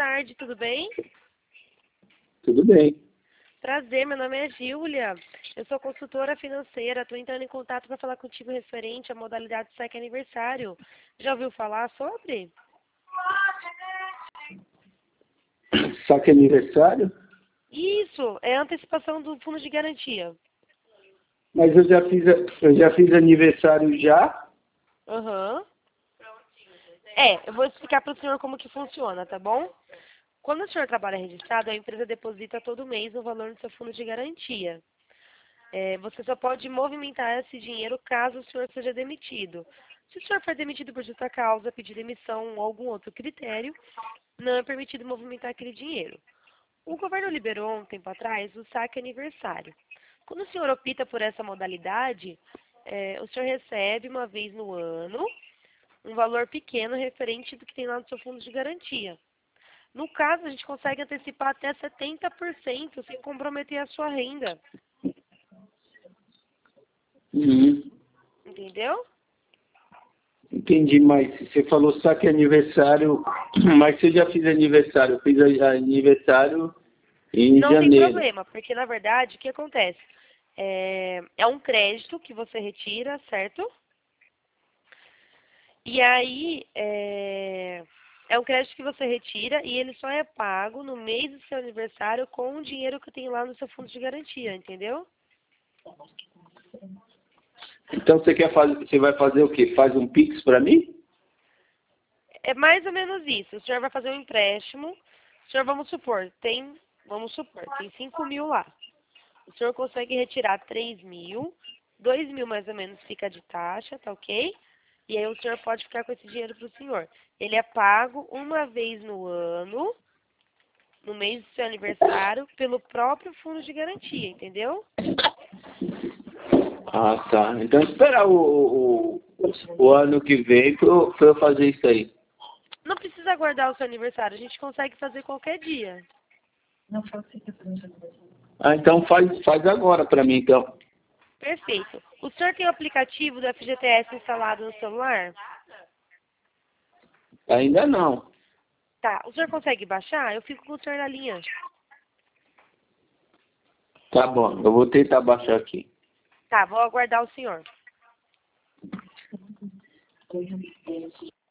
tarde, tudo bem? Tudo bem. Prazer, meu nome é Júlia. Eu sou consultora financeira, estou entrando em contato para falar contigo referente à modalidade saque aniversário. Já ouviu falar sobre? Saque aniversário? Isso, é a antecipação do fundo de garantia. Mas eu já fiz aniversário já. Aham. Eu vou explicar para o senhor como que funciona, tá bom? Quando o senhor trabalha registrado, a empresa deposita todo mês o valor no seu fundo de garantia. Você só pode movimentar esse dinheiro caso o senhor seja demitido. Se o senhor for demitido por justa causa, pedir demissão ou algum outro critério, não é permitido movimentar aquele dinheiro. O governo liberou um tempo atrás o saque aniversário. Quando o senhor opta por essa modalidade, o senhor recebe uma vez no ano um valor pequeno referente do que tem lá no seu fundo de garantia. No caso, a gente consegue antecipar até 70% sem comprometer a sua renda. Uhum. Entendeu? Entendi, mas você falou saque aniversário, mas você já fiz aniversário. Eu fiz aniversário em Não tem janeiro. problema, porque na verdade, o que acontece? É um crédito que você retira, certo? E aí, é um crédito que você retira e ele só é pago no mês do seu aniversário com o dinheiro que tem lá no seu fundo de garantia, entendeu? Então você vai fazer o quê? Faz um Pix para mim? É mais ou menos isso. O senhor vai fazer um empréstimo. O senhor, vamos supor, tem 5 mil lá. O senhor consegue retirar 3 mil, 2 mil mais ou menos fica de taxa, tá ok? E aí o senhor pode ficar com esse dinheiro para o senhor. Ele é pago uma vez no ano, no mês do seu aniversário, pelo próprio fundo de garantia, entendeu? Ah, tá. Então esperar o ano que vem para eu fazer isso aí. Não precisa aguardar o seu aniversário, a gente consegue fazer qualquer dia. Ah, então faz agora para mim, então. Perfeito. O senhor tem o aplicativo do FGTS instalado no celular? Ainda não. Tá. O senhor consegue baixar? Eu fico com o senhor na linha. Tá bom, eu vou tentar baixar aqui. Tá, vou aguardar o senhor.